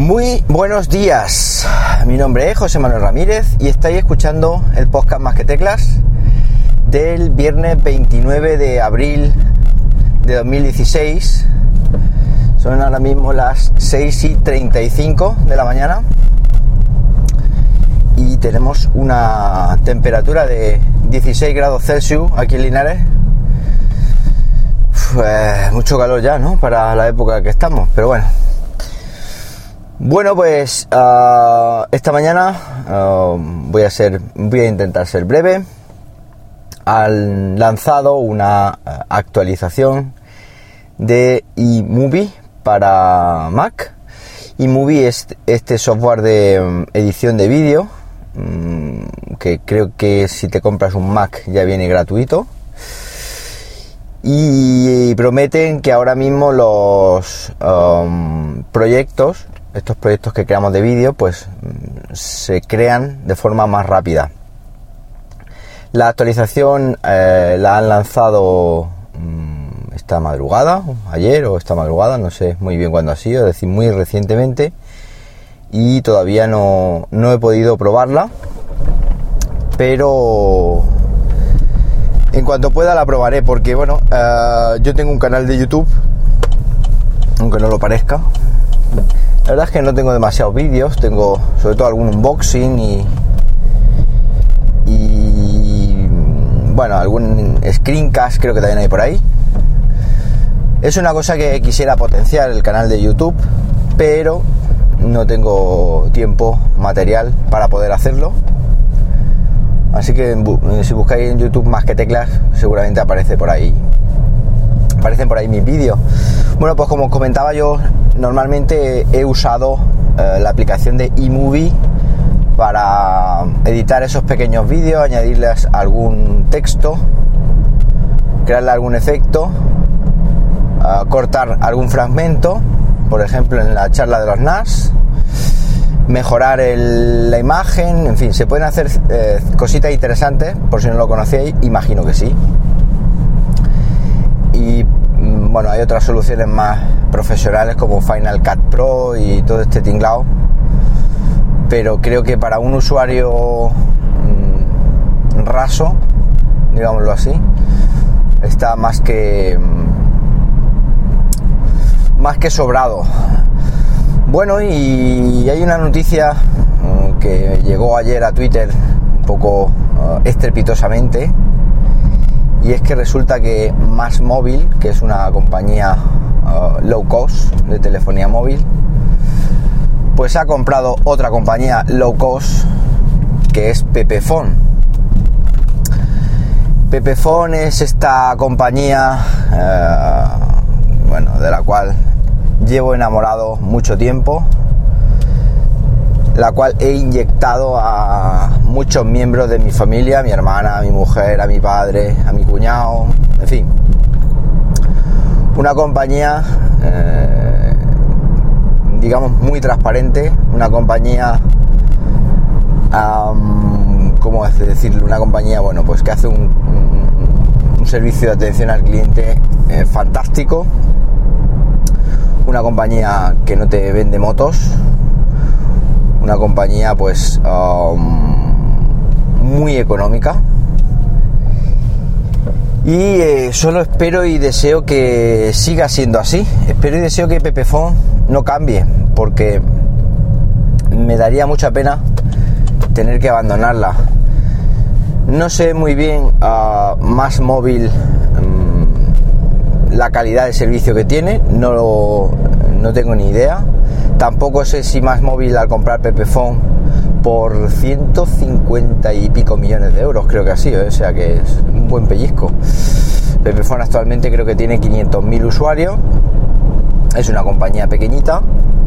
Muy buenos días, mi nombre es José Manuel Ramírez y estáis escuchando el podcast Más que Teclas del viernes 29 de abril de 2016. Son ahora mismo las 6:35 de la mañana y tenemos una temperatura de 16 grados Celsius aquí en Linares. Mucho calor ya, ¿no? Para la época que estamos, pero bueno. Bueno, pues esta mañana voy a intentar ser breve. Han lanzado una actualización de iMovie para Mac. iMovie es este software de edición de vídeo que creo que si te compras un Mac ya viene gratuito. Y prometen que ahora mismo los estos proyectos que creamos de vídeo, pues se crean de forma más rápida. La actualización la han lanzado esta madrugada, ayer o esta madrugada, no sé muy bien cuándo ha sido, es decir, muy recientemente, y todavía no he podido probarla, pero en cuanto pueda la probaré, porque bueno, yo tengo un canal de YouTube, aunque no lo parezca. La verdad es que no tengo demasiados vídeos, tengo sobre todo algún unboxing y bueno, algún screencast creo que también hay por ahí. Es una cosa que quisiera potenciar el canal de YouTube, pero no tengo tiempo material para poder hacerlo. Así que si buscáis en YouTube Más que Teclas, seguramente aparecen por ahí mis vídeos. Bueno, pues como os comentaba, yo normalmente he usado la aplicación de iMovie para editar esos pequeños vídeos, añadirles algún texto, crearle algún efecto, cortar algún fragmento, por ejemplo en la charla de los NAS, mejorar la imagen, en fin, se pueden hacer cositas interesantes, por si no lo conocéis, imagino que sí. Y bueno, hay otras soluciones más profesionales como Final Cut Pro y todo este tinglao, pero creo que para un usuario raso, digámoslo así, está más que sobrado. Bueno, y hay una noticia que llegó ayer a Twitter un poco estrepitosamente, y es que resulta que Más Móvil, que es una compañía low cost de telefonía móvil, pues ha comprado otra compañía low cost que es Pepephone. Pepephone es esta compañía de la cual llevo enamorado mucho tiempo, la cual he inyectado a muchos miembros de mi familia, a mi hermana, a mi mujer, a mi padre, a mi cuñado, en fin. Una compañía, digamos, muy transparente, una compañía, ¿cómo decirlo? Una compañía, bueno, pues que hace un servicio de atención al cliente fantástico, una compañía que no te vende motos, una compañía pues muy económica, y solo espero y deseo que siga siendo así. Espero y deseo que Pepephone no cambie, porque me daría mucha pena tener que abandonarla. No sé muy bien Más Móvil la calidad de servicio que tiene, no tengo ni idea. Tampoco sé si Más Móvil, al comprar Pepephone por 150 y pico millones de euros, creo que ha sido, o sea que es un buen pellizco. Pepephone actualmente creo que tiene 500.000 usuarios, es una compañía pequeñita,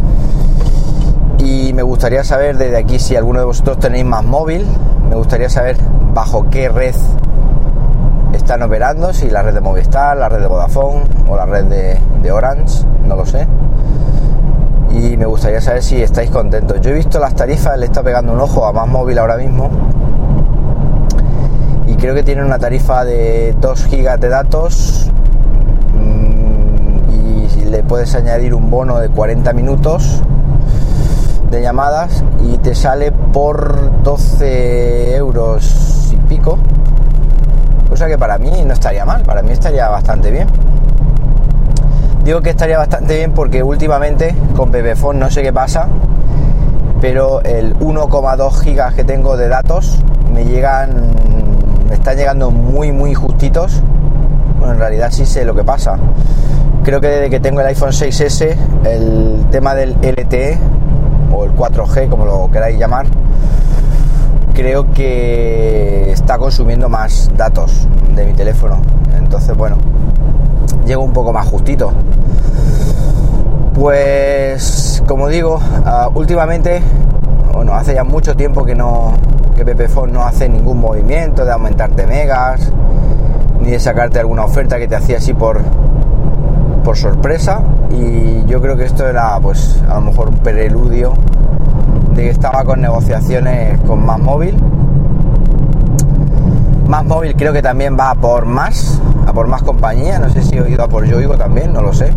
y me gustaría saber desde aquí, si alguno de vosotros tenéis Más Móvil, me gustaría saber bajo qué red están operando, si la red de Movistar, la red de Vodafone o la red de Orange, no lo sé. Y me gustaría saber si estáis contentos. Yo he visto las tarifas, le he estado pegando un ojo a Más Móvil ahora mismo, y creo que tienen una tarifa de 2 gigas de datos y le puedes añadir un bono de 40 minutos de llamadas y te sale por 12 euros y pico, cosa que para mí no estaría mal, para mí estaría bastante bien. Digo que estaría bastante bien porque últimamente con Pepephone no sé qué pasa, pero el 1,2 gigas que tengo de datos me están llegando muy justitos. Bueno, en realidad sí sé lo que pasa. Creo que desde que tengo el iPhone 6S, el tema del LTE o el 4G, como lo queráis llamar, creo que está consumiendo más datos de mi teléfono. Entonces, bueno, llego un poco más justito. Pues, como digo, últimamente, bueno, hace ya mucho tiempo que Pepephone no hace ningún movimiento de aumentarte megas, ni de sacarte alguna oferta que te hacía así por sorpresa, y yo creo que esto era pues a lo mejor un preludio de que estaba con negociaciones con Más Móvil. Más Móvil creo que también va a por más compañía, no sé si he ido a por Yoigo también, no lo sé.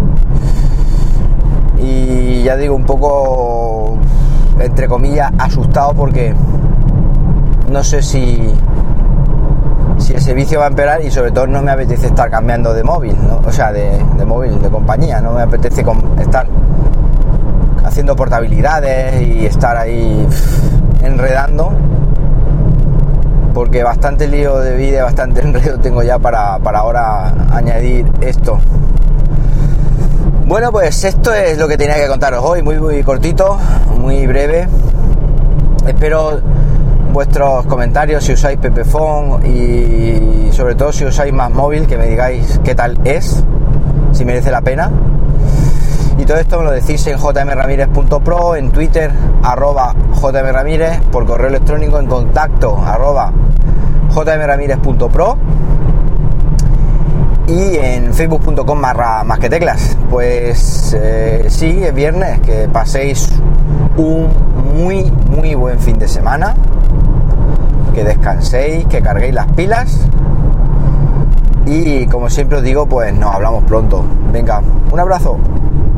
Y ya digo, un poco entre comillas asustado porque no sé si el servicio va a empeorar, y sobre todo no me apetece estar cambiando de móvil, ¿no? O sea, de móvil, de compañía. No me apetece estar haciendo portabilidades y estar ahí enredando, porque bastante lío de vida, bastante enredo tengo ya para ahora añadir esto. Bueno, pues esto es lo que tenía que contaros hoy, muy cortito, muy breve. Espero vuestros comentarios si usáis Pepephone y sobre todo si usáis Más Móvil, que me digáis qué tal es, si merece la pena. Y todo esto me lo decís en jmramirez.pro, en Twitter @jmramirez, por correo electrónico en contacto @jmramirez.pro y en facebook.com más que teclas. Pues sí, es viernes, que paséis un muy buen fin de semana, que descanséis, que carguéis las pilas, y como siempre os digo, pues nos hablamos pronto. Venga, un abrazo.